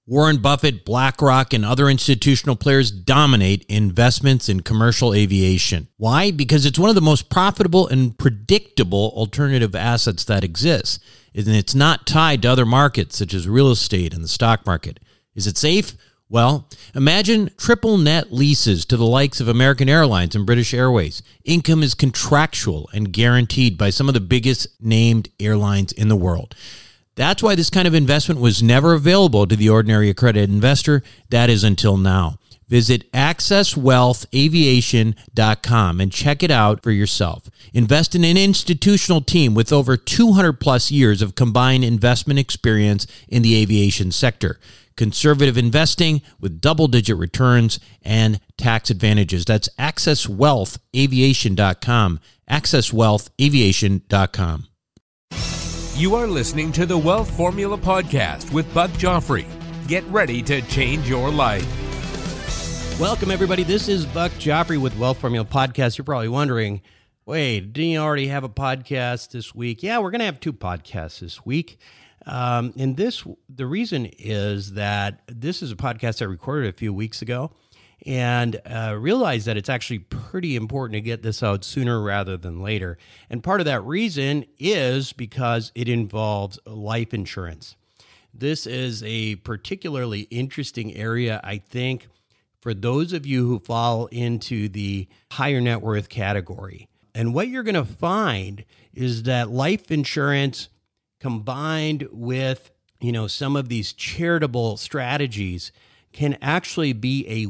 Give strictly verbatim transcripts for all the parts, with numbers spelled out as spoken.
Warren Buffett, BlackRock, and other institutional players dominate investments in commercial aviation. Why? Because it's one of the most profitable and predictable alternative assets that exists, and it's not tied to other markets such as real estate and the stock market. Is it safe? Well, imagine triple net leases to the likes of American Airlines and British Airways. Income is contractual and guaranteed by some of the biggest named airlines in the world. That's why this kind of investment was never available to the ordinary accredited investor. That is until now. Visit access wealth aviation dot com and check it out for yourself. Invest in an institutional team with over two hundred plus years of combined investment experience in the aviation sector. Conservative investing with double-digit returns and tax advantages. That's access wealth aviation dot com. access wealth aviation dot com. You are listening to the Wealth Formula Podcast with Buck Joffrey. Get ready to change your life. Welcome, everybody. This is Buck Joffrey with Wealth Formula Podcast. You're probably wondering, wait, didn't you already have a podcast this week? Yeah, we're going to have two podcasts this week. Um, and this, the reason is that this is a podcast I recorded a few weeks ago, and uh, realized that it's actually pretty important to get this out sooner rather than later. And part of that reason is because it involves life insurance. This is a particularly interesting area, I think, for those of you who fall into the higher net worth category. And what you're going to find is that life insurance combined with, you know, some of these charitable strategies can actually be a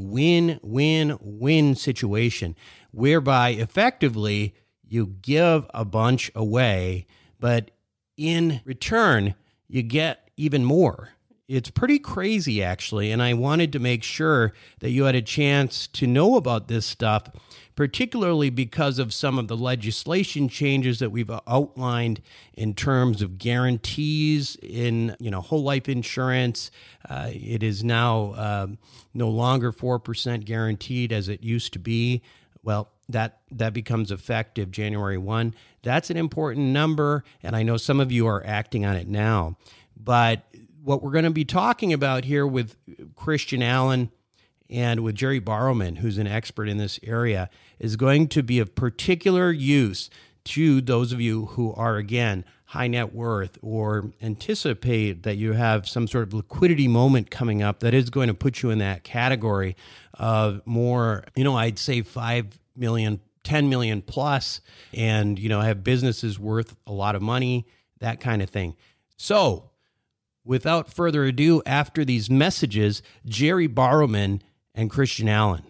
win-win-win situation whereby effectively you give a bunch away, but in return, you get even more. It's pretty crazy, actually, and I wanted to make sure that you had a chance to know about this stuff, particularly because of some of the legislation changes that we've outlined in terms of guarantees in, you know, whole life insurance. Uh, it is now um, no longer four percent guaranteed as it used to be. Well, that that becomes effective January first. That's an important number, and I know some of you are acting on it now. But what we're going to be talking about here with Christian Allen and with Jerry Barrowman, who's an expert in this area, is going to be of particular use to those of you who are, again, high net worth or anticipate that you have some sort of liquidity moment coming up that is going to put you in that category of more, you know, I'd say five million, ten million plus, and, you know, have businesses worth a lot of money, that kind of thing. So, without further ado, after these messages, Jerry Barrowman and Christian Allen.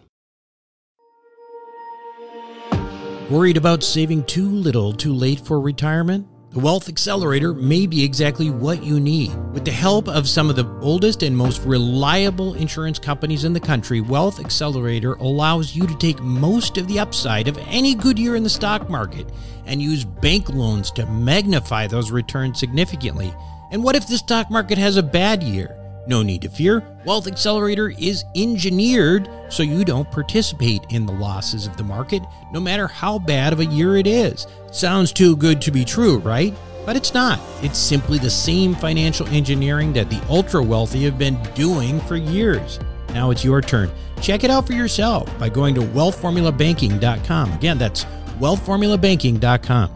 Worried about saving too little too late for retirement? The Wealth Accelerator may be exactly what you need. With the help of some of the oldest and most reliable insurance companies in the country, Wealth Accelerator allows you to take most of the upside of any good year in the stock market and use bank loans to magnify those returns significantly. And what if the stock market has a bad year? No need to fear. Wealth Accelerator is engineered so you don't participate in the losses of the market, no matter how bad of a year it is. Sounds too good to be true, right? But it's not. It's simply the same financial engineering that the ultra-wealthy have been doing for years. Now it's your turn. Check it out for yourself by going to wealth formula banking dot com. Again, that's wealth formula banking dot com.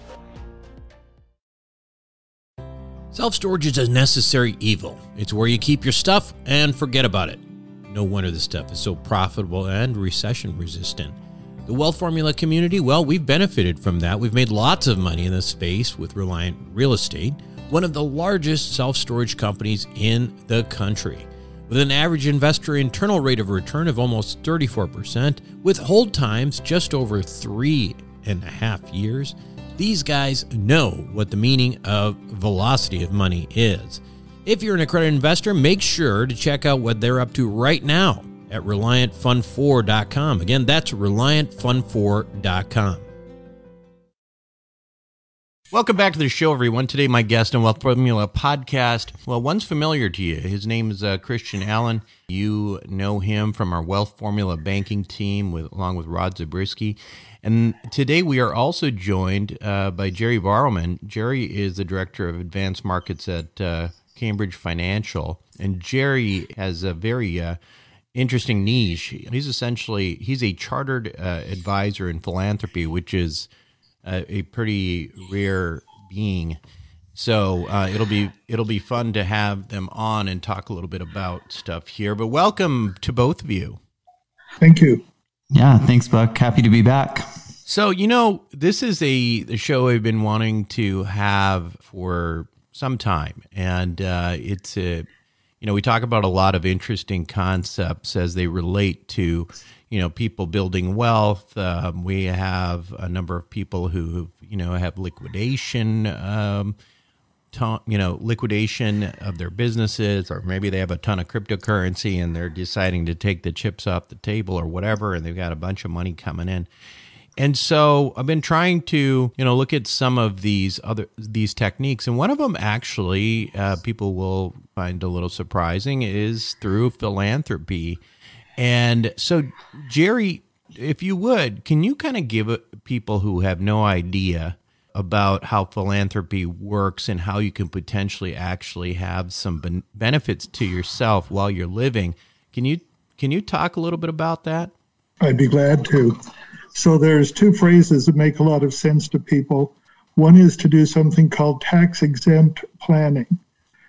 Self-storage is a necessary evil. It's where you keep your stuff and forget about it. No wonder this stuff is so profitable and recession-resistant. The Wealth Formula community, well, we've benefited from that. We've made lots of money in this space with Reliant Real Estate, one of the largest self-storage companies in the country. With an average investor internal rate of return of almost thirty-four percent, with hold times just over three and a half years, these guys know what the meaning of velocity of money is. If you're an accredited investor, make sure to check out what they're up to right now at reliant fund four dot com. Again, that's reliant fund four dot com. Welcome back to the show, everyone. Today, my guest on Wealth Formula Podcast, well, one's familiar to you. His name is uh, Christian Allen. You know him from our Wealth Formula banking team, with along with Rod Zabriskie. And today we are also joined uh, by Jerry Barrowman. Jerry is the Director of Advanced Markets at uh, Cambridge Financial. And Jerry has a very uh, interesting niche. He's essentially, he's a chartered uh, advisor in philanthropy, which is uh, a pretty rare being. So uh, it'll be it'll be fun to have them on and talk a little bit about stuff here. But welcome to both of you. Thank you. Yeah, thanks, Buck. Happy to be back. So, you know, this is a, a show I've been wanting to have for some time. And uh, it's, a, you know, we talk about a lot of interesting concepts as they relate to, you know, people building wealth. Um, we have a number of people who, you know, have liquidation um you know, liquidation of their businesses, or maybe they have a ton of cryptocurrency and they're deciding to take the chips off the table or whatever, and they've got a bunch of money coming in. And so I've been trying to, you know, look at some of these other, these techniques. And one of them actually, uh, people will find a little surprising, is through philanthropy. And so, Jerry, if you would, can you kind of give people who have no idea about how philanthropy works and how you can potentially actually have some ben- benefits to yourself while you're living. Can you can you talk a little bit about that? I'd be glad to. So there's two phrases that make a lot of sense to people. One is to do something called tax-exempt planning.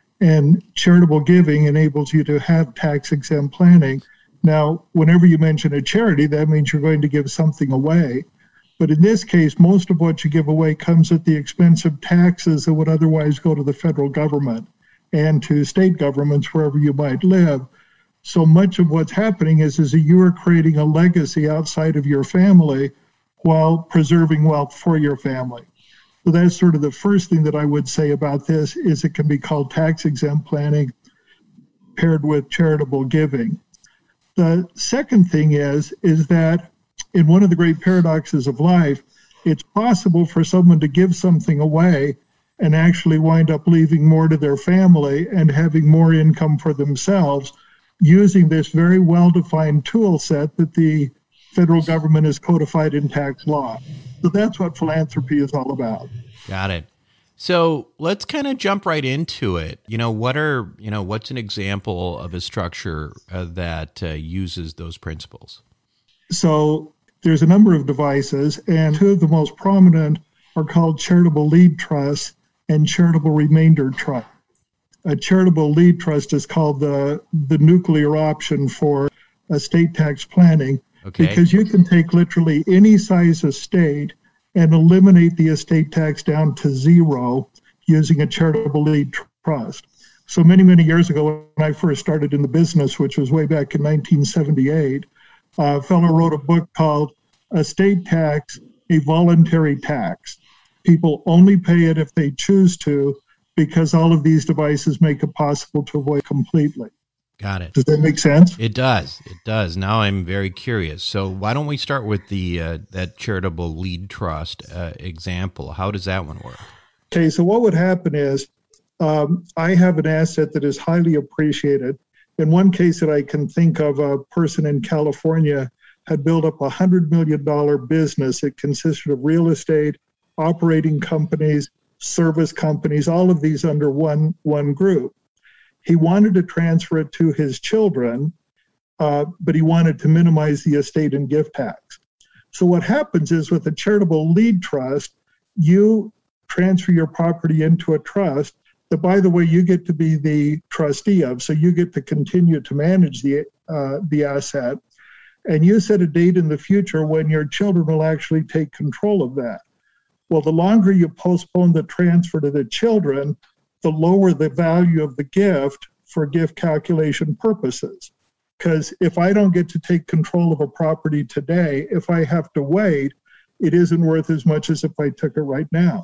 And charitable giving enables you to have tax-exempt planning. Now, whenever you mention a charity, that means you're going to give something away. But in this case, most of what you give away comes at the expense of taxes that would otherwise go to the federal government and to state governments wherever you might live. So much of what's happening is, is that you are creating a legacy outside of your family while preserving wealth for your family. So that's sort of the first thing that I would say about this, is it can be called tax-exempt planning paired with charitable giving. The second thing is, is that in one of the great paradoxes of life, it's possible for someone to give something away and actually wind up leaving more to their family and having more income for themselves using this very well-defined tool set that the federal government has codified in tax law. So that's what philanthropy is all about. Got it. So let's kind of jump right into it. You know, what are, you know, what's an example of a structure uh, that uh, uses those principles? So there's a number of devices, and two of the most prominent are called charitable lead trusts and charitable remainder trust. A charitable lead trust is called the, the nuclear option for estate tax planning, okay, because you can take literally any size estate and eliminate the estate tax down to zero using a charitable lead trust. So many, many years ago, when I first started in the business, which was way back in nineteen seventy-eight, a fellow wrote a book called Estate Tax, a Voluntary Tax. People only pay it if they choose to, because all of these devices make it possible to avoid completely. Got it. Does that make sense? It does. It does. Now I'm very curious. So why don't we start with the uh, that charitable lead trust uh, example? How does that one work? Okay, so what would happen is um, I have an asset that is highly appreciated. In one case that I can think of, a person in California had built up a one hundred million dollars business. It consisted of real estate, operating companies, service companies, all of these under one, one group. He wanted to transfer it to his children, uh, but he wanted to minimize the estate and gift tax. So what happens is, with a charitable lead trust, you transfer your property into a trust that, by the way, you get to be the trustee of. So you get to continue to manage the uh, the asset. And you set a date in the future when your children will actually take control of that. Well, the longer you postpone the transfer to the children, the lower the value of the gift for gift calculation purposes. Because if I don't get to take control of a property today, if I have to wait, it isn't worth as much as if I took it right now.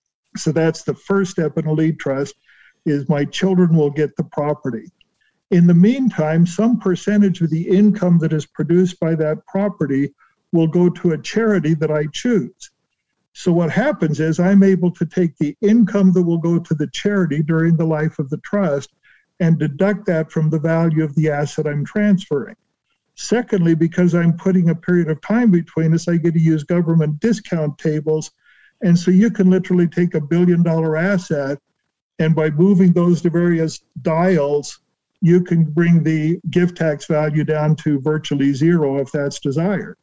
So that's the first step in a lead trust, is my children will get the property. In the meantime, some percentage of the income that is produced by that property will go to a charity that I choose. So what happens is, I'm able to take the income that will go to the charity during the life of the trust and deduct that from the value of the asset I'm transferring. Secondly, because I'm putting a period of time between us, I get to use government discount tables. And so you can literally take a billion dollar asset And by moving those to various dials, you can bring the gift tax value down to virtually zero if that's desired.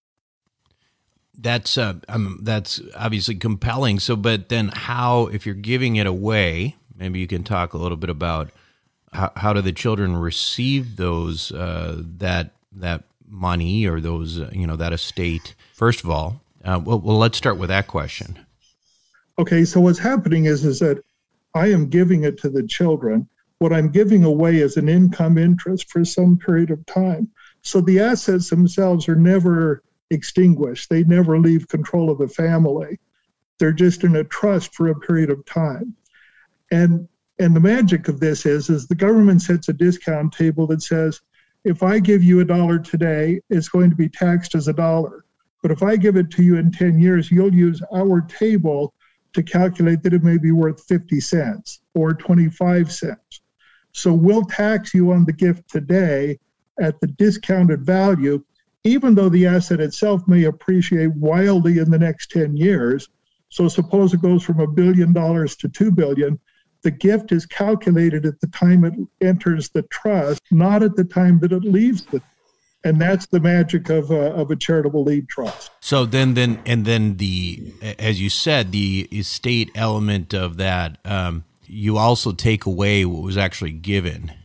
That's uh, um, that's obviously compelling. So, but then how, if you're giving it away, maybe you can talk a little bit about how, how do the children receive those uh, that that money or those uh, you know that estate? First of all, uh, well, well, let's start with that question. Okay, so what's happening is is that I am giving it to the children. What I'm giving away is an income interest for some period of time. So the assets themselves are never extinguished. They never leave control of the family. They're just in a trust for a period of time. And and the magic of this is, is the government sets a discount table that says, if I give you a dollar today, it's going to be taxed as a dollar. But if I give it to you in ten years, you'll use our table to calculate that it may be worth fifty cents or twenty-five cents. So we'll tax you on the gift today at the discounted value, even though the asset itself may appreciate wildly in the next ten years. So suppose it goes from a billion dollars to two billion, the gift is calculated at the time it enters the trust, not at the time that it leaves the. And that's the magic of a, of a charitable lead trust. So then, then, and then the, as you said, the estate element of that, um, you also take away what was actually given.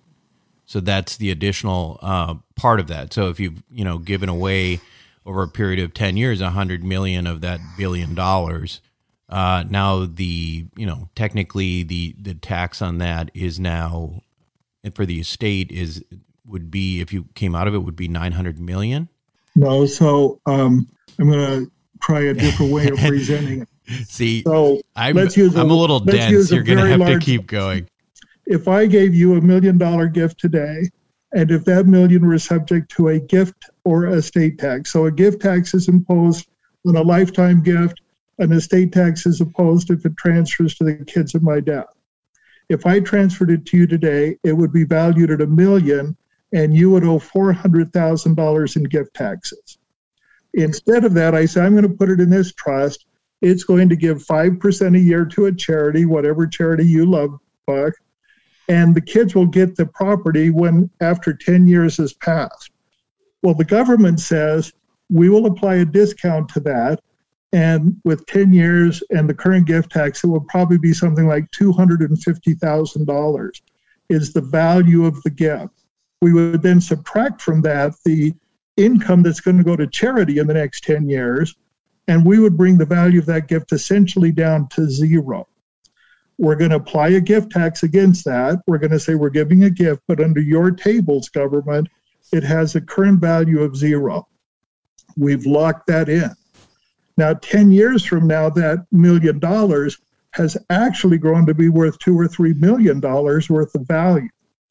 So that's the additional uh, part of that. So if you've, you know, given away over a period of ten years, a hundred million of that billion dollars, uh, now the, you know, technically the, the tax on that is now, for the estate is, would be, if you came out of it, would be nine hundred million? No, so um, I'm going to try a different way of presenting it. See, so I'm, let's use I'm a, a little dense. You're going to have large, to keep going. If I gave you a million dollar gift today, and if that million were subject to a gift or estate tax, so a gift tax is imposed on a lifetime gift, an estate tax is imposed if it transfers to the kids of my death. If I transferred it to you today, it would be valued at a million, and you would owe four hundred thousand dollars in gift taxes. Instead of that, I say, I'm going to put it in this trust. It's going to give five percent a year to a charity, whatever charity you love, Buck, and the kids will get the property when after ten years has passed. Well, the government says we will apply a discount to that, and with ten years and the current gift tax, it will probably be something like two hundred fifty thousand dollars is the value of the gift. We would then subtract from that the income that's going to go to charity in the next ten years, and we would bring the value of that gift essentially down to zero. We're going to apply a gift tax against that. We're going to say we're giving a gift, but under your tables, government, it has a current value of zero. We've locked that in. Now, ten years from now, that million dollars has actually grown to be worth two or three million dollars worth of value.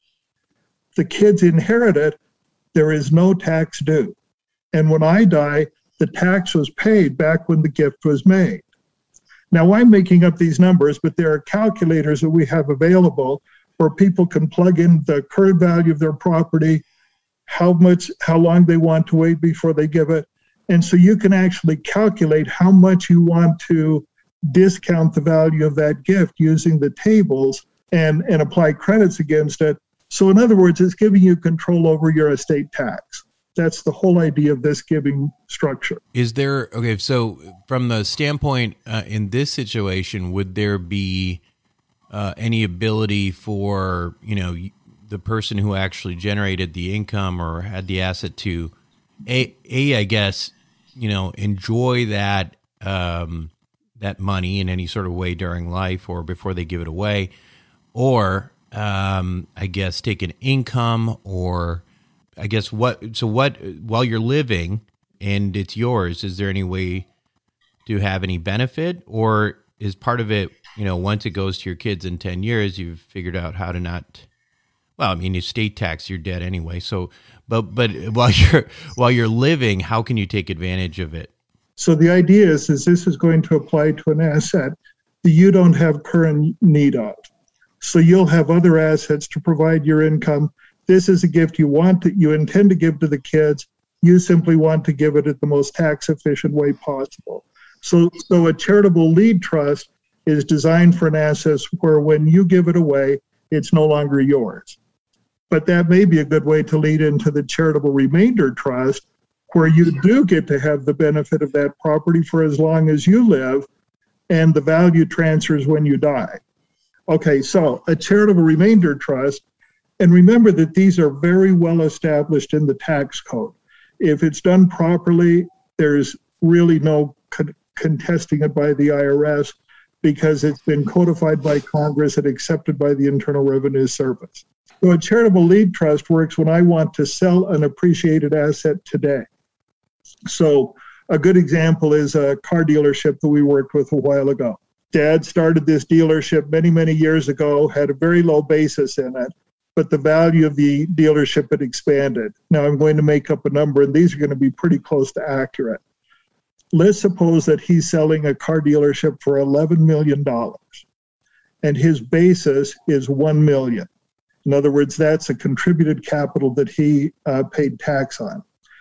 The kids inherit it, there is no tax due. And when I die, the tax was paid back when the gift was made. Now, I'm making up these numbers, but there are calculators that we have available where people can plug in the current value of their property, how much, how long they want to wait before they give it. And so you can actually calculate how much you want to discount the value of that gift using the tables and, and apply credits against it. So in other words, it's giving you control over your estate tax. That's the whole idea of this giving structure. Is there, okay, so from the standpoint uh, in this situation, would there be uh, any ability for, you know, the person who actually generated the income or had the asset to, A, a I guess, you know, enjoy that um, that money in any sort of way during life or before they give it away, or um, I guess take an income or I guess what, so what, while you're living and it's yours, is there any way to have any benefit, or is part of it, you know, once it goes to your kids in ten years, you've figured out how to not, well, I mean, estate tax, you're dead anyway. So, but, but while you're, while you're living, how can you take advantage of it? So the idea is, is this is going to apply to an asset that you don't have current need of. So you'll have other assets to provide your income. This is a gift you want to, you intend to give to the kids. You simply want to give it at the most tax efficient way possible. So, so a charitable lead trust is designed for an asset where when you give it away, it's no longer yours. But that may be a good way to lead into the charitable remainder trust, where you do get to have the benefit of that property for as long as you live, and the value transfers when you die. Okay, so a charitable remainder trust, and remember that these are very well established in the tax code. If it's done properly, there's really no con- contesting it by the I R S because it's been codified by Congress and accepted by the Internal Revenue Service. So a charitable lead trust works when I want to sell an appreciated asset today. So a good example is a car dealership that we worked with a while ago. Dad started this dealership many, many years ago, had a very low basis in it, but the value of the dealership had expanded. Now I'm going to make up a number, and these are going to be pretty close to accurate. Let's suppose that he's selling a car dealership for eleven million dollars, and his basis is one million dollars. In other words, that's a contributed capital that he uh, paid tax on.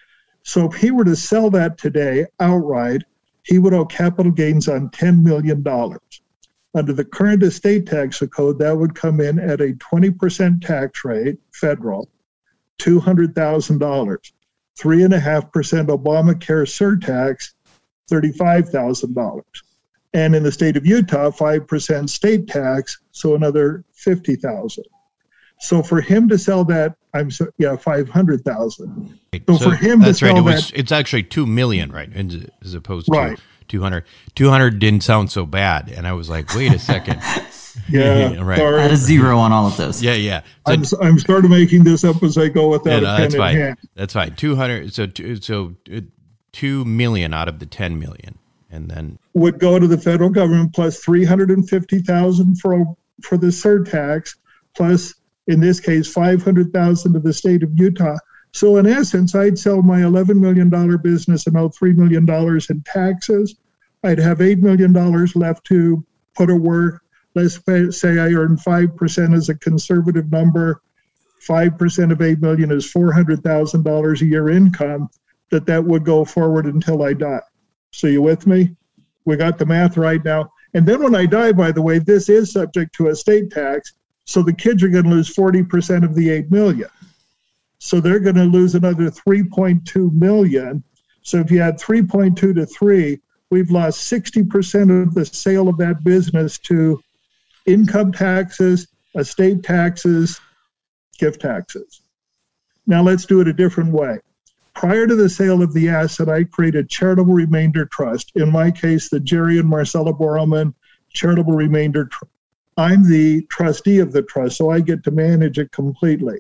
So if he were to sell that today outright, he would owe capital gains on ten million dollars. Under the current estate tax code, that would come in at a twenty percent tax rate, federal, two hundred thousand dollars. three point five percent Obamacare surtax, thirty-five thousand dollars. And in the state of Utah, five percent state tax, so another fifty thousand dollars. So for him to sell that, I'm so, yeah, five hundred thousand. Right. So, so for him that's to right. sell It was, that, it's actually two million, right? As opposed to right. two hundred. two hundred didn't sound so bad. And I was like, wait a second. yeah, right. sorry. Add a zero on all of those. Yeah, yeah. So, I'm, I'm starting making this up as I go without yeah, a no, pen that's in fine. hand. That's fine. two hundred. So, so uh, two million out of the ten million. And then Would go to the federal government plus three hundred fifty thousand for for the surtax, plus in this case five hundred thousand to the state of Utah. So in essence, I'd sell my eleven million dollars business and owe three million dollars in taxes. I'd have eight million dollars left to put to work. Let's say I earn five percent as a conservative number. five percent of eight million dollars is four hundred thousand dollars a year income that that would go forward until I die. So you with me? We got the math right now. And then when I die, by the way, this is subject to estate tax. So the kids are going to lose forty percent of the eight million. So they're going to lose another three point two million. So if you add three point two to three, we've lost sixty percent of the sale of that business to income taxes, estate taxes, gift taxes. Now let's do it a different way. Prior to the sale of the asset, I created charitable remainder trust. In my case, the Jerry and Marcella Borelman charitable remainder trust. I'm the trustee of the trust, so I get to manage it completely.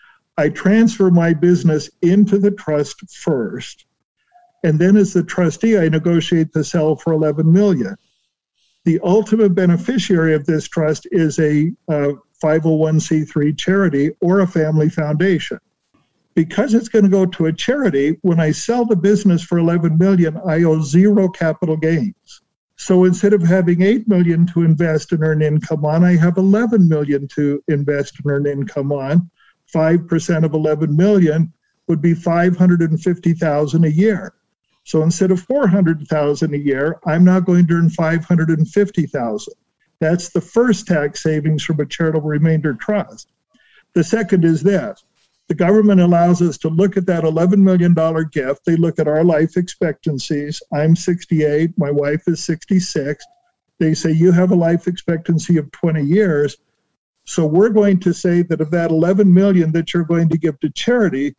I transfer my business into the trust first, and then as the trustee, I negotiate the sale for eleven million dollars. The ultimate beneficiary of this trust is a uh, five oh one c three charity or a family foundation. Because it's going to go to a charity, when I sell the business for eleven million dollars, I owe zero capital gains. So instead of having eight million dollars to invest and earn income on, I have eleven million dollars to invest and earn income on. five percent of eleven million dollars would be five hundred fifty thousand dollars a year. So instead of four hundred thousand dollars a year, I'm now going to earn five hundred fifty thousand dollars. That's the first tax savings from a charitable remainder trust. The second is this. The government allows us to look at that eleven million dollars gift. They look at our life expectancies. I'm sixty-eight. My wife is sixty-six. They say, you have a life expectancy of twenty years. So we're going to say that of that eleven million dollars that you're going to give to charity,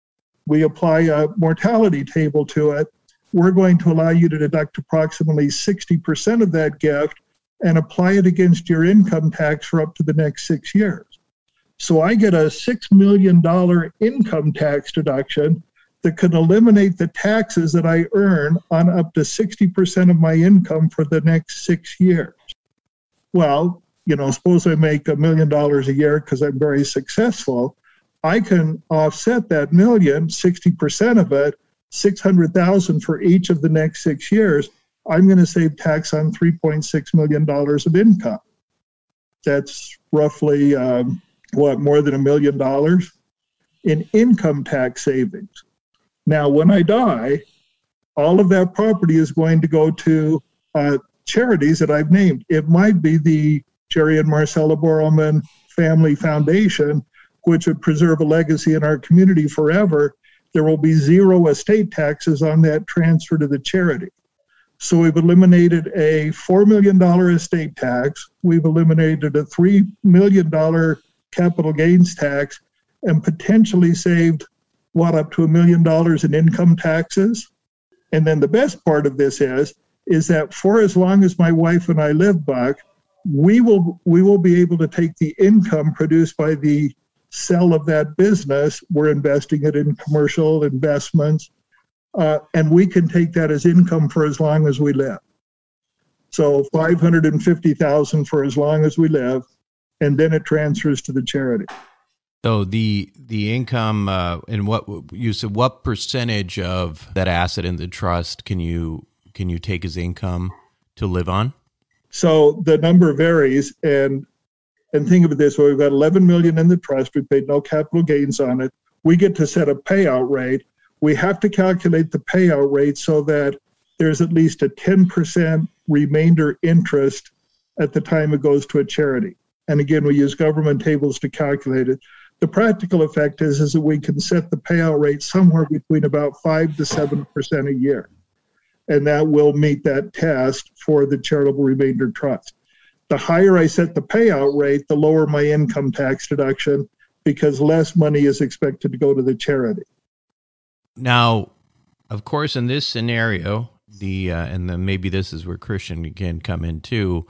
we apply a mortality table to it. We're going to allow you to deduct approximately sixty percent of that gift and apply it against your income tax for up to the next six years. So I get a six million dollars income tax deduction that can eliminate the taxes that I earn on up to sixty percent of my income for the next six years. Well, you know, suppose I make a million dollars a year because I'm very successful. I can offset that million, sixty percent of it, six hundred thousand dollars for each of the next six years. I'm going to save tax on three point six million dollars of income. That's roughly... Um, what, more than a million dollars in income tax savings. Now, when I die, all of that property is going to go to uh, charities that I've named. It might be the Jerry and Marcella Borelman Family Foundation, which would preserve a legacy in our community forever. There will be zero estate taxes on that transfer to the charity. So we've eliminated a four million dollars estate tax. We've eliminated a three million dollars capital gains tax and potentially saved, what, up to a million dollars in income taxes. And then the best part of this is, is that for as long as my wife and I live, Buck, we will we will be able to take the income produced by the sale of that business. We're investing it in commercial investments, uh, and we can take that as income for as long as we live. So five hundred fifty thousand dollars for as long as we live, and then it transfers to the charity. So the the income uh, and what you said, what percentage of that asset in the trust can you can you take as income to live on? So the number varies, and and think of it this way: we've got eleven million dollars in the trust. We paid no capital gains on it. We get to set a payout rate. We have to calculate the payout rate so that there's at least a ten percent remainder interest at the time it goes to a charity. And again, we use government tables to calculate it. The practical effect is, is that we can set the payout rate somewhere between about five to seven percent a year. And that will meet that test for the charitable remainder trust. The higher I set the payout rate, the lower my income tax deduction, because less money is expected to go to the charity. Now, of course, in this scenario, the uh, and then maybe this is where Christian can come in too,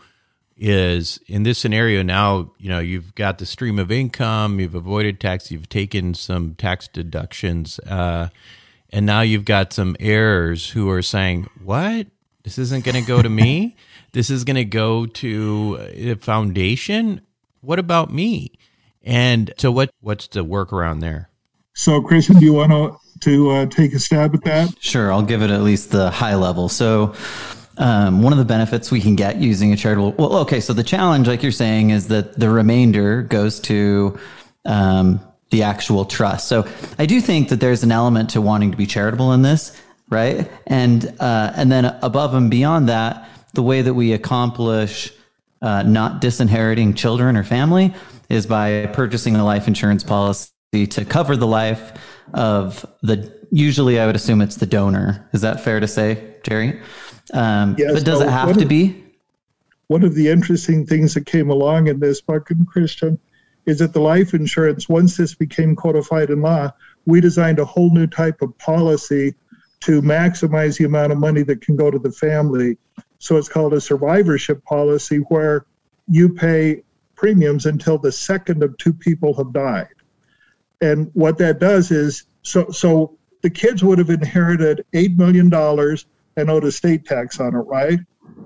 is in this scenario now, you know, you've got the stream of income, you've avoided tax, you've taken some tax deductions, uh, and now you've got some heirs who are saying, what? This isn't going to go to me? This is going to go to a foundation? What about me? And so what? what's the workaround there? So, Christian, do you want to, to uh, take a stab at that? Sure, I'll give it at least the high level. So um, one of the benefits we can get using a charitable, well, okay, so the challenge, like you're saying, is that the remainder goes to um, the actual trust. So I do think that there's an element to wanting to be charitable in this, right? And uh, and then above and beyond that, the way that we accomplish uh, not disinheriting children or family is by purchasing a life insurance policy to cover the life of the, usually I would assume it's the donor. Is that fair to say, Jerry? Um, yes, but does so it have to of, be? One of the interesting things that came along in this, Buck and Christian, is that the life insurance, once this became codified in law, we designed a whole new type of policy to maximize the amount of money that can go to the family. So it's called a survivorship policy, where you pay premiums until the second of two people have died. And what that does is, so so the kids would have inherited eight million dollars and owed estate tax on it, right?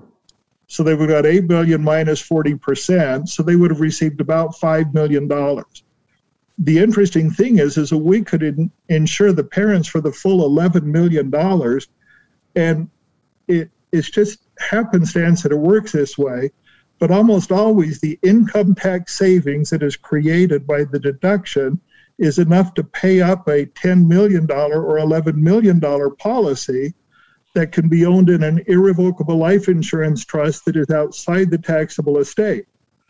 So they would have got eight million dollars minus forty percent, so they would have received about five million dollars. The interesting thing is, is that we could in, insure the parents for the full eleven million dollars, and it it's just happenstance that it works this way, but almost always the income tax savings that is created by the deduction is enough to pay up a ten million dollars or eleven million dollars policy that can be owned in an irrevocable life insurance trust that is outside the taxable estate.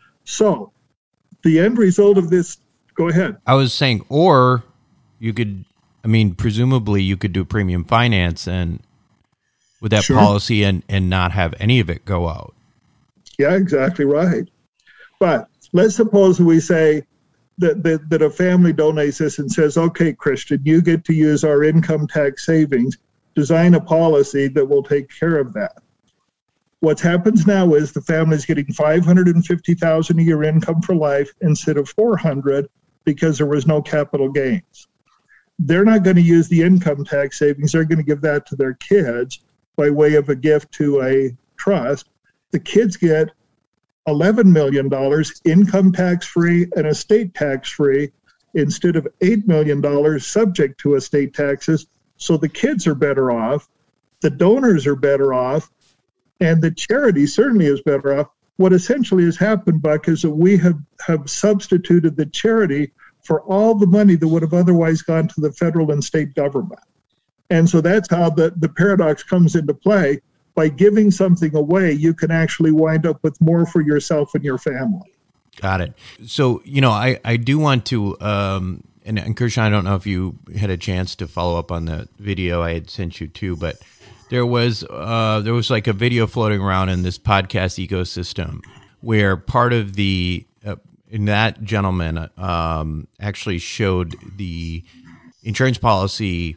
So the end result of this, go ahead. I was saying, or you could, I mean, presumably you could do premium finance and with that Sure. policy and, and not have any of it go out. Yeah, exactly right. But let's suppose we say that, that, that a family donates this and says, okay, Christian, you get to use our income tax savings, design a policy that will take care of that. What happens now is the family is getting five hundred fifty thousand dollars a year income for life instead of four hundred because there was no capital gains. They're not going to use the income tax savings. They're going to give that to their kids by way of a gift to a trust. The kids get eleven million dollars income tax-free and estate tax-free instead of eight million dollars subject to estate taxes. So the kids are better off, the donors are better off, and the charity certainly is better off. What essentially has happened, Buck, is that we have, have substituted the charity for all the money that would have otherwise gone to the federal and state government. And so that's how the, the paradox comes into play. by giving something away, you can actually wind up with more for yourself and your family. Got it. So, you know, I, I do want to, um, and, and Kirshan, I don't know if you had a chance to follow up on the video I had sent you too, but there was uh, there was like a video floating around in this podcast ecosystem where part of the, uh, in that gentleman um, actually showed the insurance policy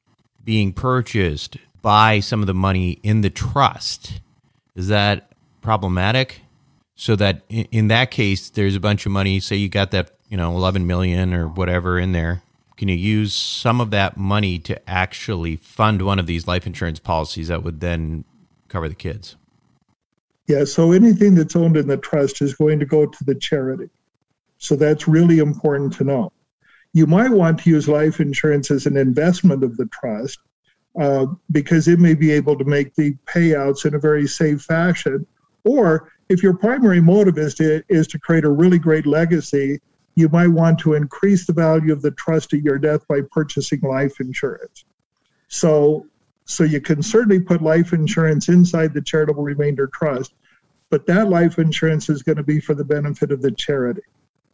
being purchased by some of the money in the trust. Is that problematic? So that in, in that case, there's a bunch of money, say you got that, you know, eleven million or whatever in there. Can you use some of that money to actually fund one of these life insurance policies that would then cover the kids? Yeah, so anything that's owned in the trust is going to go to the charity. So that's really important to know. You might want to use life insurance as an investment of the trust uh, because it may be able to make the payouts in a very safe fashion. Or if your primary motive is to, is to create a really great legacy, you might want to increase the value of the trust at your death by purchasing life insurance. So, so you can certainly put life insurance inside the charitable remainder trust, but that life insurance is going to be for the benefit of the charity.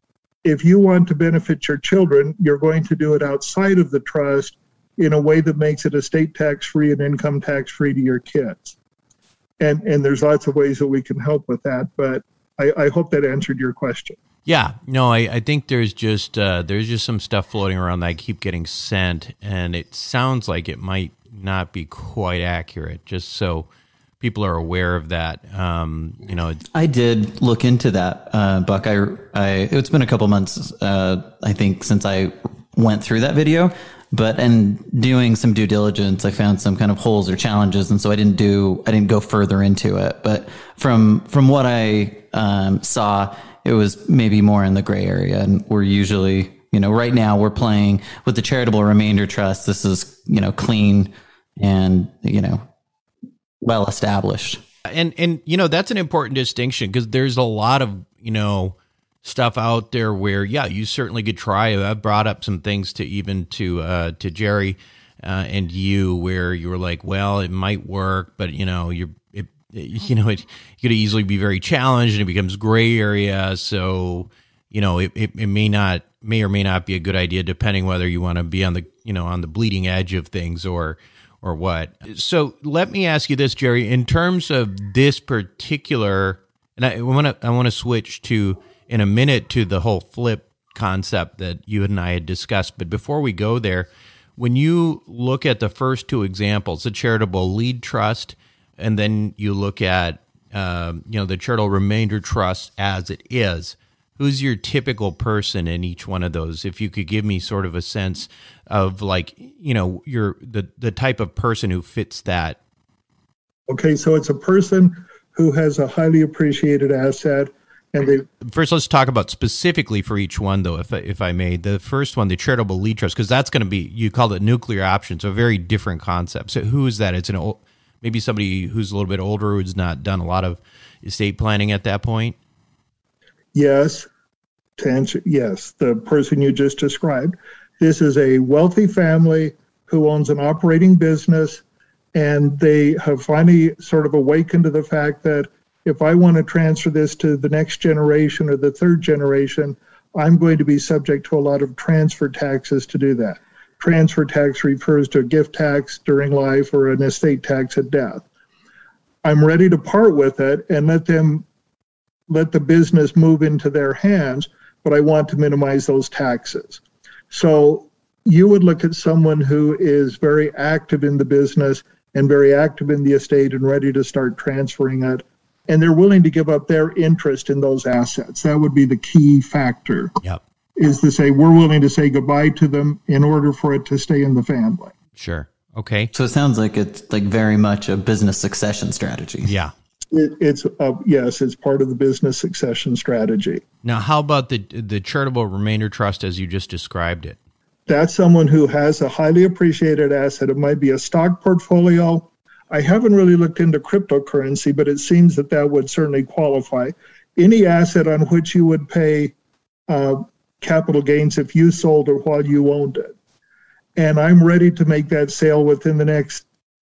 If you want to benefit your children, you're going to do it outside of the trust in a way that makes it estate tax-free and income tax-free to your kids. And and there's lots of ways that we can help with that, but I, I hope that answered your question. Yeah, no, I, I think there's just uh, there's just some stuff floating around that I keep getting sent, and it sounds like it might not be quite accurate. Just so people are aware of that, um, you know. I did look into that, uh, Buck. I, I it's been a couple months, uh, I think, since I went through that video. But in doing some due diligence, I found some kind of holes or challenges, and so I didn't do I didn't go further into it. But from from what I um, saw, it was maybe more in the gray area, and we're usually, you know, right now we're playing with the charitable remainder trust. This is, you know, clean and, you know, well established. And and you know, that's an important distinction because there's a lot of, you know, stuff out there where, yeah, you certainly could try. I brought up some things to even to uh, to Jerry uh, and you where you were like, well, it might work, but you know, you're it, you know, it could easily be very challenged and it becomes gray area. So, you know, it, it, it may not may or may not be a good idea depending whether you want to be on the, you know, on the bleeding edge of things or or what. So let me ask you this, Jerry, in terms of this particular, and I want to I want to switch to in a minute to the whole flip concept that you and I had discussed. But before we go there, when you look at the first two examples, the charitable lead trust, and then you look at um, you know, the charitable remainder trust as it is, who's your typical person in each one of those? If you could give me sort of a sense of like, you know, your the the type of person who fits that. Okay, so it's a person who has a highly appreciated asset. And they, First, let's talk about specifically for each one, though, if I, if I may. The first one, the charitable lead trust, because that's going to be, you called it nuclear option, so a very different concept. So who is that? It's an old, maybe somebody who's a little bit older, who's not done a lot of estate planning at that point? Yes, to answer, yes, the person you just described. This is a wealthy family who owns an operating business, and they have finally sort of awakened to the fact that if I want to transfer this to the next generation or the third generation, I'm going to be subject to a lot of transfer taxes to do that. Transfer tax refers to a gift tax during life or an estate tax at death. I'm ready to part with it and let them let the business move into their hands, but I want to minimize those taxes. So you would look at someone who is very active in the business and very active in the estate and ready to start transferring it, and they're willing to give up their interest in those assets. That would be the key factor. Yep. Is to say we're willing to say goodbye to them in order for it to stay in the family. Sure. Okay. So it sounds like it's like very much a business succession strategy. Yeah. It, it's uh, yes, it's part of the business succession strategy. Now, how about the the charitable remainder trust as you just described it? That's someone who has a highly appreciated asset. It might be a stock portfolio. I haven't really looked into cryptocurrency, but it seems that that would certainly qualify. Any asset on which you would pay uh, capital gains if you sold it while you owned it. And I'm ready to make that sale within the next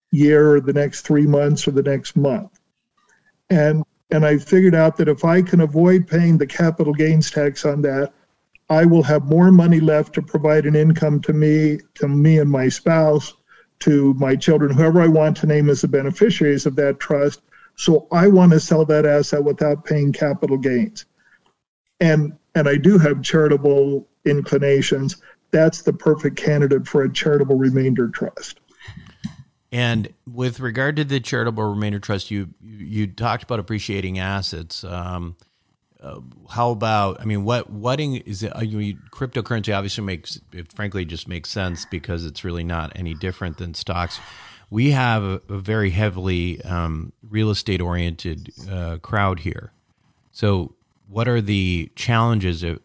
year or the next three months or the next month. And and I figured out that if I can avoid paying the capital gains tax on that, I will have more money left to provide an income to me, to me and my spouse, to my children, whoever I want to name as the beneficiaries of that trust. So I want to sell that asset without paying capital gains. And and I do have charitable inclinations. That's the perfect candidate for a charitable remainder trust. And with regard to the charitable remainder trust, you you talked about appreciating assets. Um, uh, how about, I mean, what what in, is it? I mean, cryptocurrency obviously makes, it frankly just makes sense because it's really not any different than stocks. We have a, a very heavily um, real estate oriented uh, crowd here. So, what are the challenges if,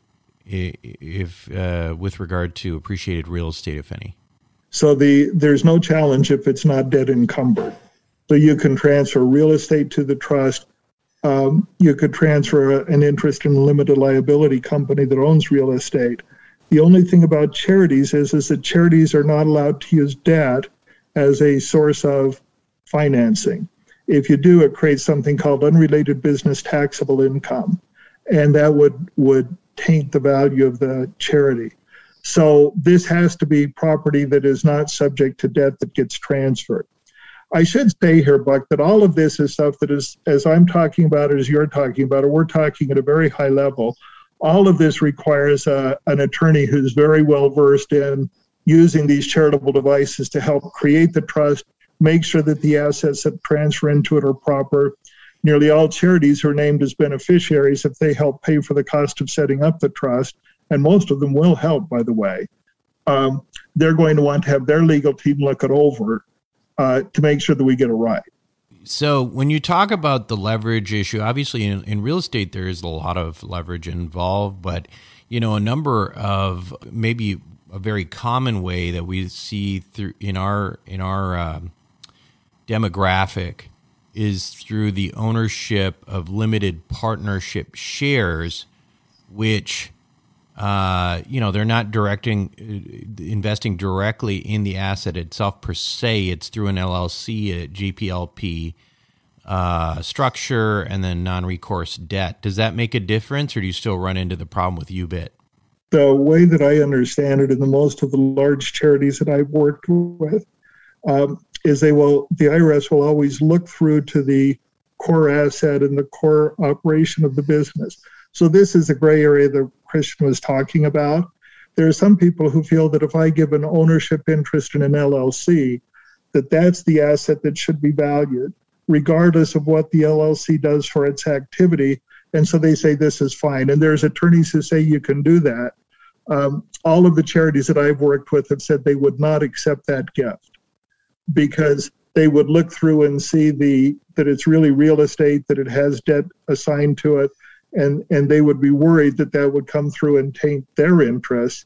if uh, with regard to appreciated real estate, if any? So the there's no challenge if it's not debt encumbered. So you can transfer real estate to the trust. Um, you could transfer a, an interest in a limited liability company that owns real estate. The only thing about charities is, is that charities are not allowed to use debt as a source of financing. If you do, it creates something called unrelated business taxable income, and that would would taint the value of the charity. So this has to be property that is not subject to debt that gets transferred. I should say here, Buck, that all of this is stuff that is, as I'm talking about, as you're talking about, or we're talking at a very high level. All of this requires a, an attorney who's very well versed in using these charitable devices to help create the trust, make sure that the assets that transfer into it are proper. Nearly all charities are named as beneficiaries if they help pay for the cost of setting up the trust. And most of them will help, by the way. Um, they're going to want to have their legal team look it over uh, to make sure that we get it right. So when you talk about the leverage issue, obviously in, in real estate, there is a lot of leverage involved, but, you know, a number of, maybe a very common way that we see through in our, in our um, demographic is through the ownership of limited partnership shares, which Uh, you know, they're not directing, uh, investing directly in the asset itself per se. It's through an L L C, a G P L P uh, structure, and then non-recourse debt. Does that make a difference, or do you still run into the problem with U B I T? The way that I understand it, in the most of the large charities that I've worked with, um, is they will, the I R S will always look through to the core asset and the core operation of the business. So this is a gray area that Christian was talking about. There are some people who feel that if I give an ownership interest in an L L C, that that's the asset that should be valued, regardless of what the L L C does for its activity. And so they say this is fine. And there's attorneys who say you can do that. Um, all of the charities that I've worked with have said they would not accept that gift because they would look through and see the that it's really real estate, that it has debt assigned to it, and and they would be worried that that would come through and taint their interests.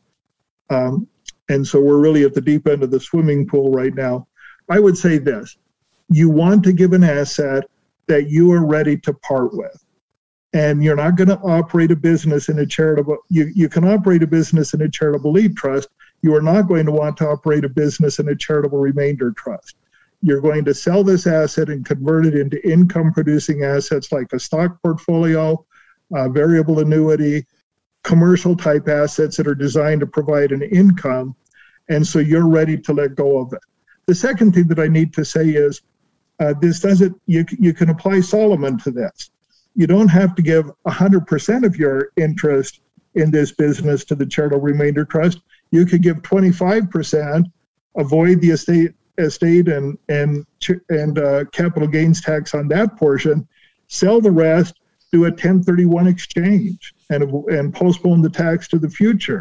Um, and so we're really at the deep end of the swimming pool right now. I would say this: you want to give an asset that you are ready to part with. And you're not going to operate a business in a charitable, you, you can operate a business in a charitable lead trust. You are not going to want to operate a business in a charitable remainder trust. You're going to sell this asset and convert it into income producing assets like a stock portfolio, uh, variable annuity, commercial type assets that are designed to provide an income. And so you're ready to let go of it. The second thing that I need to say is uh, this doesn't, you, you can apply Solomon to this. You don't have to give one hundred percent of your interest in this business to the charitable remainder trust. You could give twenty-five percent, avoid the estate estate and and and uh, capital gains tax on that portion, sell the rest, do a ten thirty-one exchange, and and postpone the tax to the future,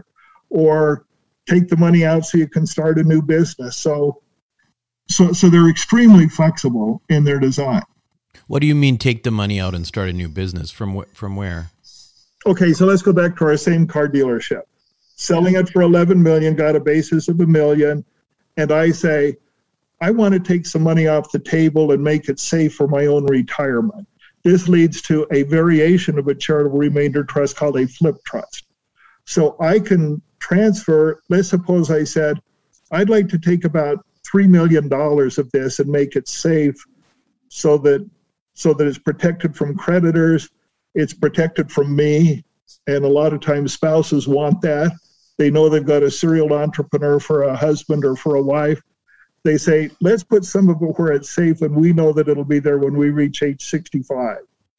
or take the money out so you can start a new business. So, so so they're extremely flexible in their design. What do you mean take the money out and start a new business? From wh- from where? Okay, so let's go back to our same car dealership. Selling it for eleven million dollars, got a basis of a million, and I say, I want to take some money off the table and make it safe for my own retirement. This leads to a variation of a charitable remainder trust called a flip trust. So I can transfer, let's suppose I said, I'd like to take about three million dollars of this and make it safe so that so that it's protected from creditors, it's protected from me. And a lot of times spouses want that. They know they've got a serial entrepreneur for a husband or for a wife. They say, let's put some of it where it's safe and we know that it'll be there when we reach age sixty-five.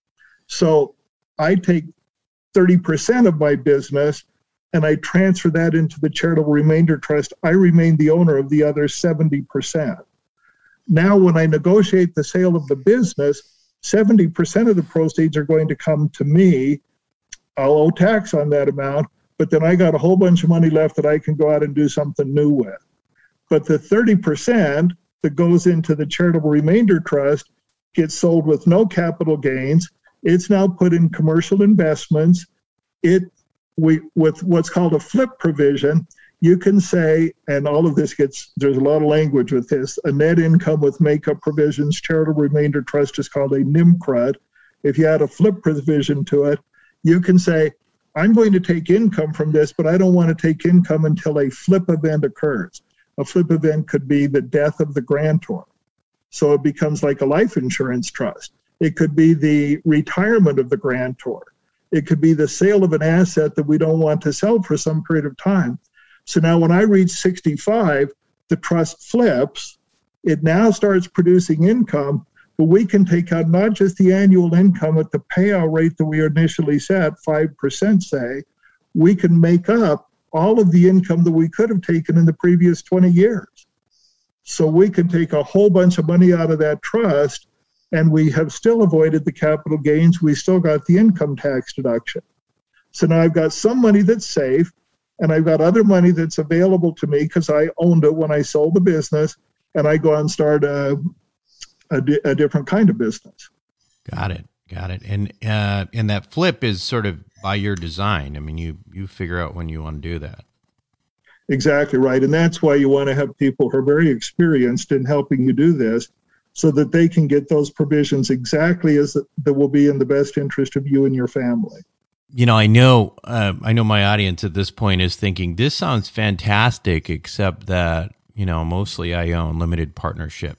So I take thirty percent of my business and I transfer that into the charitable remainder trust. I remain the owner of the other seventy percent. Now, when I negotiate the sale of the business, seventy percent of the proceeds are going to come to me. I'll owe tax on that amount, but then I got a whole bunch of money left that I can go out and do something new with. But the thirty percent that goes into the charitable remainder trust gets sold with no capital gains. It's now put in commercial investments. It we with what's called a flip provision, you can say, and all of this gets, there's a lot of language with this, a net income with makeup provisions, charitable remainder trust is called a N I M C R U D. If you add a flip provision to it, you can say, I'm going to take income from this, but I don't want to take income until a flip event occurs. A flip event could be the death of the grantor. So it becomes like a life insurance trust. It could be the retirement of the grantor. It could be the sale of an asset that we don't want to sell for some period of time. So now when I reach sixty-five, the trust flips. It now starts producing income, but we can take out not just the annual income at the payout rate that we initially set, five percent say, we can make up all of the income that we could have taken in the previous twenty years. So we can take a whole bunch of money out of that trust and we have still avoided the capital gains. We still got the income tax deduction. So now I've got some money that's safe and I've got other money that's available to me because I owned it when I sold the business, and I go out and start a, a, a different kind of business. Got it. Got it. And uh, and that flip is sort of by your design. I mean, you you figure out when you want to do that. Exactly right. And that's why you want to have people who are very experienced in helping you do this so that they can get those provisions exactly as that will be in the best interest of you and your family. You know, I know uh, I know my audience at this point is thinking, this sounds fantastic, except that, you know, mostly I own limited partnership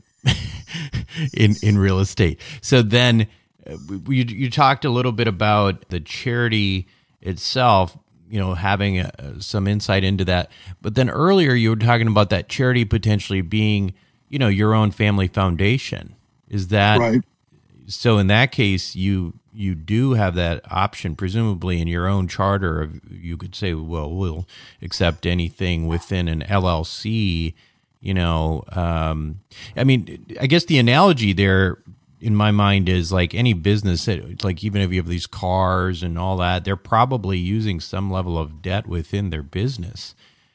in, in real estate. So then you, you talked a little bit about the charity itself, you know, having a, some insight into that. But then earlier you were talking about that charity potentially being, you know, your own family foundation. Is that right? So in that case, you you do have that option, presumably in your own charter. Of, you could say, well, we'll accept anything within an L L C. You know, um, I mean, I guess the analogy there in my mind is like any business that, like, even if you have these cars and all that, they're probably using some level of debt within their business.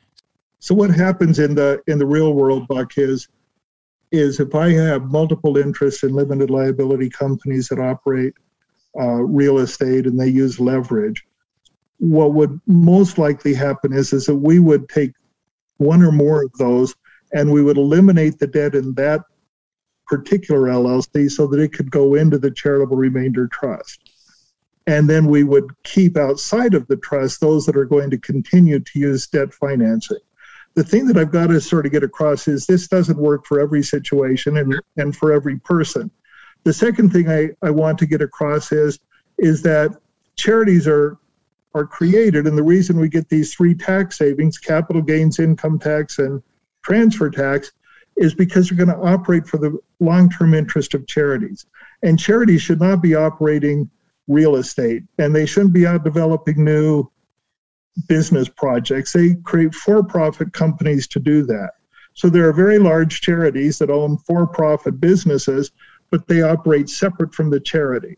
So what happens in the in the real world, Buck, is is if I have multiple interests in limited liability companies that operate uh, real estate and they use leverage, what would most likely happen is, is that we would take one or more of those and we would eliminate the debt in that particular L L C so that it could go into the charitable remainder trust. And then we would keep outside of the trust those that are going to continue to use debt financing. The thing that I've got to sort of get across is this doesn't work for every situation and, and for every person. The second thing I, I want to get across is, is that charities are, are created, and the reason we get these three tax savings, capital gains, income tax, and transfer tax, is because they're going to operate for the long-term interest of charities. And charities should not be operating real estate, and they shouldn't be out developing new business projects. They create for-profit companies to do that. So there are very large charities that own for-profit businesses, but they operate separate from the charity.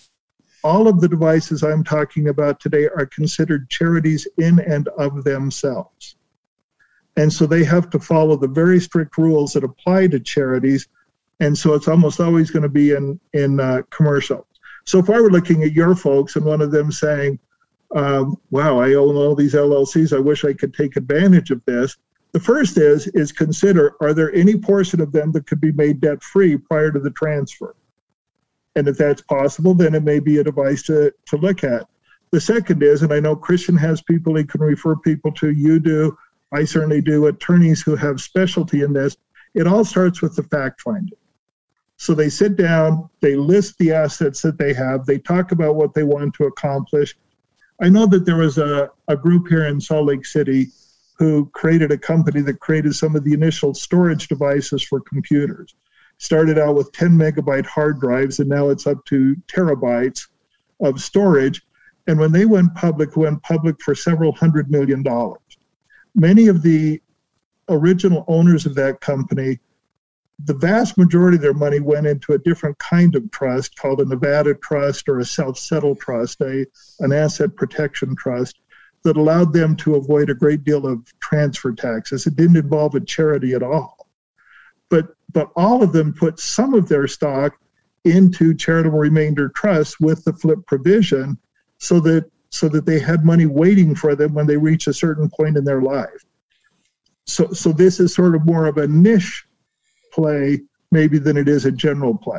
All of the devices I'm talking about today are considered charities in and of themselves. And so they have to follow the very strict rules that apply to charities. And so it's almost always going to be in, in uh, commercial. So if I were looking at your folks and one of them saying, um, wow, I own all these L L Cs, I wish I could take advantage of this. The first is, is consider, are there any portion of them that could be made debt-free prior to the transfer? And if that's possible, then it may be a device to, to look at. The second is, and I know Christian has people he can refer people to, you do, I certainly do, attorneys who have specialty in this, It all starts with the fact finding. So they sit down, they list the assets that they have, they talk about what they want to accomplish. I know that there was a, a group here in Salt Lake City who created a company that created some of the initial storage devices for computers. Started out with ten megabyte hard drives, and now it's up to terabytes of storage. And when they went public, went public for several hundred million dollars. Many of the original owners of that company, the vast majority of their money went into a different kind of trust called a Nevada trust or a self-settled trust, a, an asset protection trust that allowed them to avoid a great deal of transfer taxes. It didn't involve a charity at all. But, but all of them put some of their stock into charitable remainder trusts with the flip provision so that, so that they had money waiting for them when they reach a certain point in their life. So, so this is sort of more of a niche play maybe than it is a general play.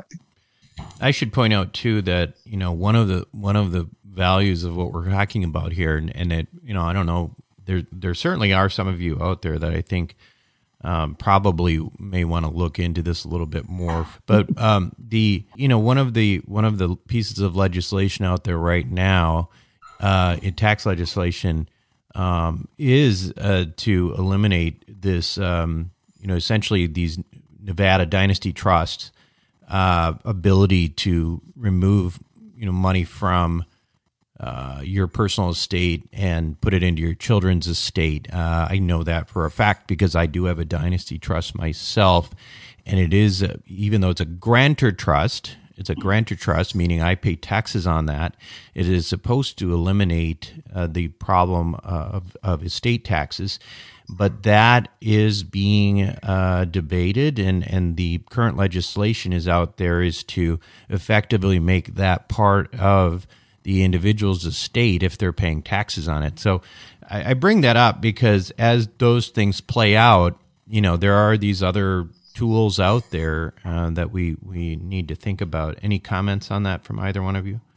I should point out too that, you know, one of the one of the values of what we're talking about here, and, and it, you know, I don't know, there there certainly are some of you out there that I think um, probably may want to look into this a little bit more. But um, the, you know, one of the one of the pieces of legislation out there right now uh, in tax legislation um, is uh, to eliminate this, um, you know, essentially these Nevada dynasty trusts uh, ability to remove, you know, money from uh, your personal estate and put it into your children's estate. Uh, I know that for a fact because I do have a dynasty trust myself, and it is, uh, even though it's a grantor trust, it's a grantor trust, meaning I pay taxes on that. It is supposed to eliminate uh, the problem uh, of, of estate taxes. But that is being uh, debated, and, and the current legislation is out there is to effectively make that part of the individual's estate if they're paying taxes on it. So I, I bring that up because as those things play out, you know, there are these other tools out there uh, that we, we need to think about. Any comments on that from either one of you?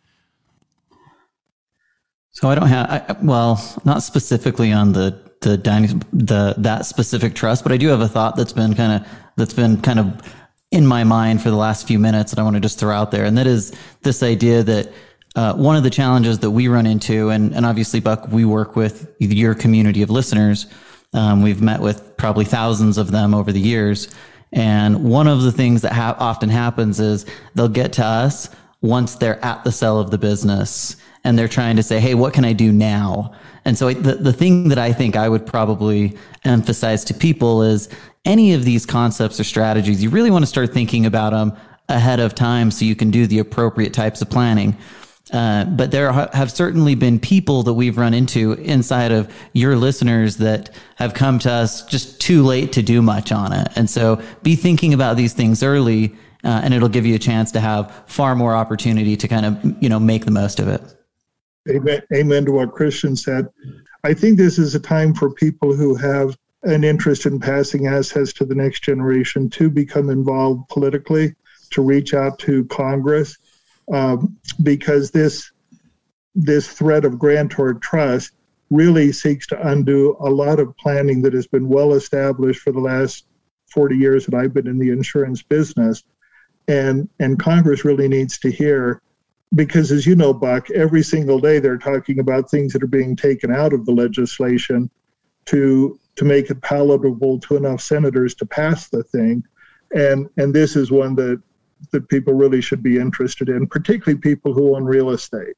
So I don't have, I, well, not specifically on the the the that specific trust, but I do have a thought that's been kind of that's been kind of in my mind for the last few minutes that I want to just throw out there, and that is this idea that uh, one of the challenges that we run into, and and obviously, Buck, we work with your community of listeners. Um, we've met with probably thousands of them over the years, and one of the things that ha- often happens is they'll get to us once they're at the sell of the business, and they're trying to say, "Hey, what can I do now?" And so the, the thing that I think I would probably emphasize to people is any of these concepts or strategies, you really want to start thinking about them ahead of time so you can do the appropriate types of planning. Uh, but there have certainly been people that we've run into inside of your listeners that have come to us just too late to do much on it. And so be thinking about these things early, uh, and it'll give you a chance to have far more opportunity to kind of, you know, make the most of it. Amen, amen to what Christian said. I think this is a time for people who have an interest in passing assets to the next generation to become involved politically, to reach out to Congress, um, because this this threat of grantor trust really seeks to undo a lot of planning that has been well established for the last forty years that I've been in the insurance business. And, and Congress really needs to hear, because as you know, Buck, every single day they're talking about things that are being taken out of the legislation to to make it palatable to enough senators to pass the thing. And and this is one that, that people really should be interested in, particularly people who own real estate.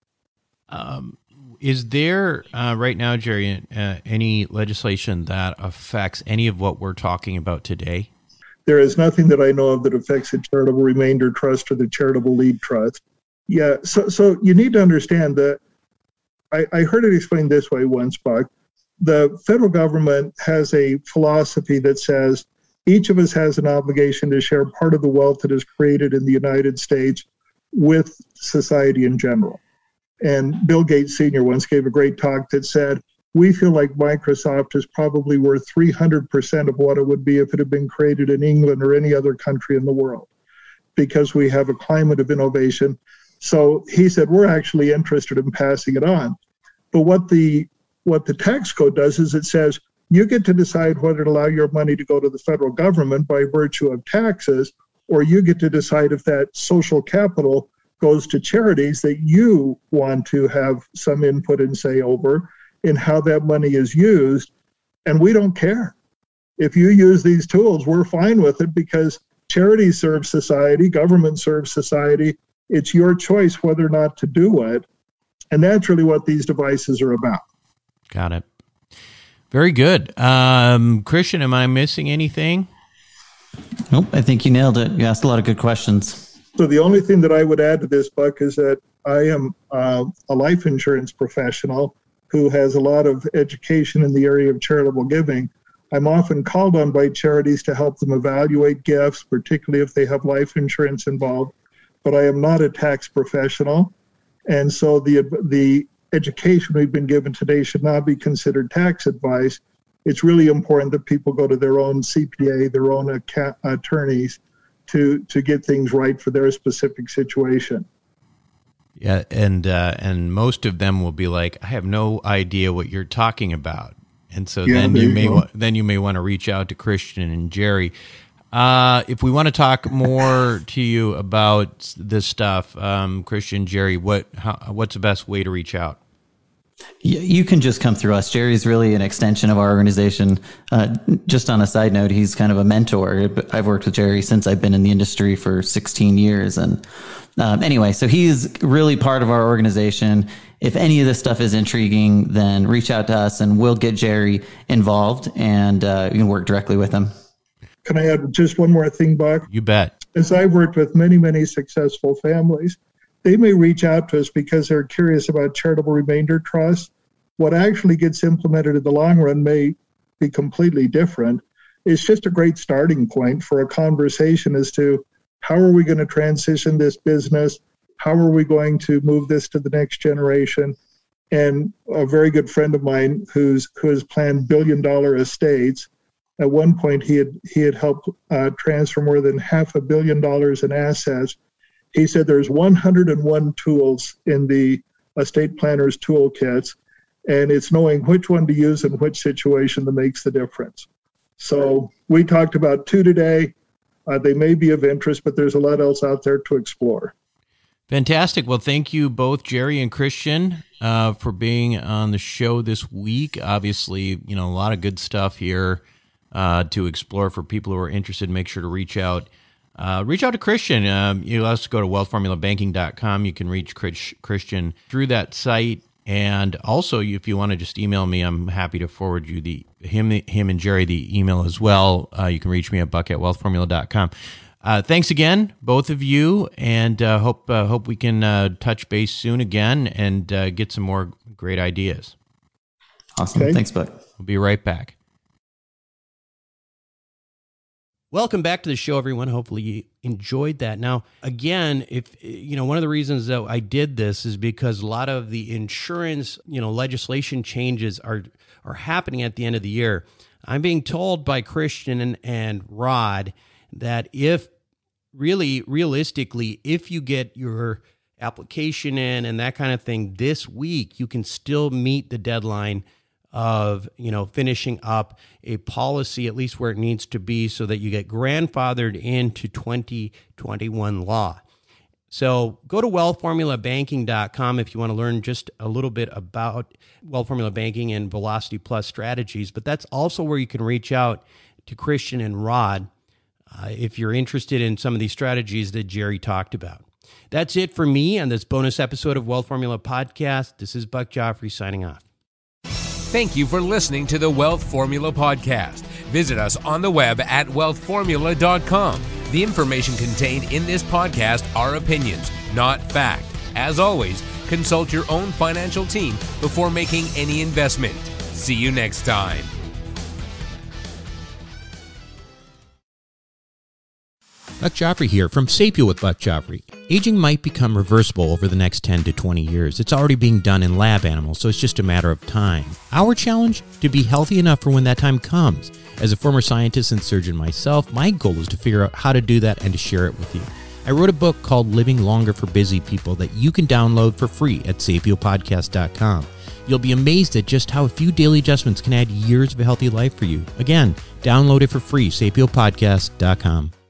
Um, is there uh, right now, Jerry, uh, any legislation that affects any of what we're talking about today? There is nothing that I know of that affects the charitable remainder trust or the charitable lead trust. Yeah, so so you need to understand that I, I heard it explained this way once, Buck. The federal government has a philosophy that says each of us has an obligation to share part of the wealth that is created in the United States with society in general. And Bill Gates Senior once gave a great talk that said, we feel like Microsoft is probably worth three hundred percent of what it would be if it had been created in England or any other country in the world, because we have a climate of innovation. So he said, we're actually interested in passing it on. But what the what the tax code does is it says You get to decide whether to allow your money to go to the federal government by virtue of taxes, or you get to decide if that social capital goes to charities that you want to have some input and say over in how that money is used. And we don't care. If you use these tools, we're fine with it because charities serve society, government serves society. It's your choice whether or not to do it. And that's really what these devices are about. Got it. Very good. Um, Christian, am I missing anything? Nope, I think you nailed it. You asked a lot of good questions. So the only thing that I would add to this, Buck, is that I am uh, a life insurance professional who has a lot of education in the area of charitable giving. I'm often called on by charities to help them evaluate gifts, particularly if they have life insurance involved, but I am not a tax professional. And so the the education we've been given today should not be considered tax advice. It's really important that people go to their own C P A, their own ac- attorneys to, to get things right for their specific situation. Yeah, and uh, and most of them will be like, I have no idea what you're talking about. And so yeah, then you, you may wa- then you may want to reach out to Christian and Jerry. Uh, if we want to talk more to you about this stuff, um, Christian, Jerry, what how, what's the best way to reach out? You can just come through us. Jerry's really an extension of our organization. Uh, just on a side note, he's kind of a mentor. I've worked with Jerry since I've been in the industry for sixteen years. And um, anyway, so he's really part of our organization. If any of this stuff is intriguing, then reach out to us and we'll get Jerry involved and uh, you can work directly with him. Can I add just one more thing, Buck? You bet. As I've worked with many, many successful families, they may reach out to us because they're curious about charitable remainder trusts. What actually gets implemented in the long run may be completely different. It's just a great starting point for a conversation as to how are we going to transition this business? How are we going to move this to the next generation? And a very good friend of mine who's who has planned billion dollar estates. At one point, he had he had helped uh, transfer more than half a billion dollars in assets. He said there's one hundred one tools in the estate planner's toolkits, and it's knowing which one to use in which situation that makes the difference. So we talked about two today. Uh, they may be of interest, but there's a lot else out there to explore. Fantastic. Well, thank you both, Jerry and Christian, uh, for being on the show this week. Obviously, you know, a lot of good stuff here uh, to explore for people who are interested. Make sure to reach out. Uh, reach out to Christian. Um, you also go to wealth formula banking dot com. You can reach Chris, Christian through that site. And also, if you want to just email me, I'm happy to forward you the him him and Jerry the email as well. Uh, you can reach me at buck at wealth formula dot com. Uh, thanks again, both of you, and uh, hope uh, hope we can uh, touch base soon again and uh, get some more great ideas. Awesome. Okay. Thanks, Buck. We'll be right back. Welcome back to the show, everyone. Hopefully you enjoyed that. Now, again, if you know, one of the reasons that I did this is because a lot of the insurance, you know, legislation changes are are happening at the end of the year. I'm being told by Christian and, and Rod that if really realistically, if you get your application in and that kind of thing this week, you can still meet the deadline of, you know, finishing up a policy at least where it needs to be so that you get grandfathered into twenty twenty-one law. So go to wealth formula banking dot com if you want to learn just a little bit about Wealth Formula Banking and Velocity Plus strategies, but that's also where you can reach out to Christian and Rod uh, if you're interested in some of these strategies that Jerry talked about. That's it for me on this bonus episode of Wealth Formula Podcast. This is Buck Joffrey signing off. Thank you for listening to the Wealth Formula Podcast. Visit us on the web at wealth formula dot com. The information contained in this podcast are opinions, not fact. As always, consult your own financial team before making any investment. See you next time. Buck Joffrey here from Sapio with Buck Joffrey. Aging might become reversible over the next ten to twenty years. It's already being done in lab animals, so it's just a matter of time. Our challenge? To be healthy enough for when that time comes. As a former scientist and surgeon myself, my goal is to figure out how to do that and to share it with you. I wrote a book called Living Longer for Busy People that you can download for free at sapio podcast dot com. You'll be amazed at just how a few daily adjustments can add years of a healthy life for you. Again, download it for free, sapio podcast dot com.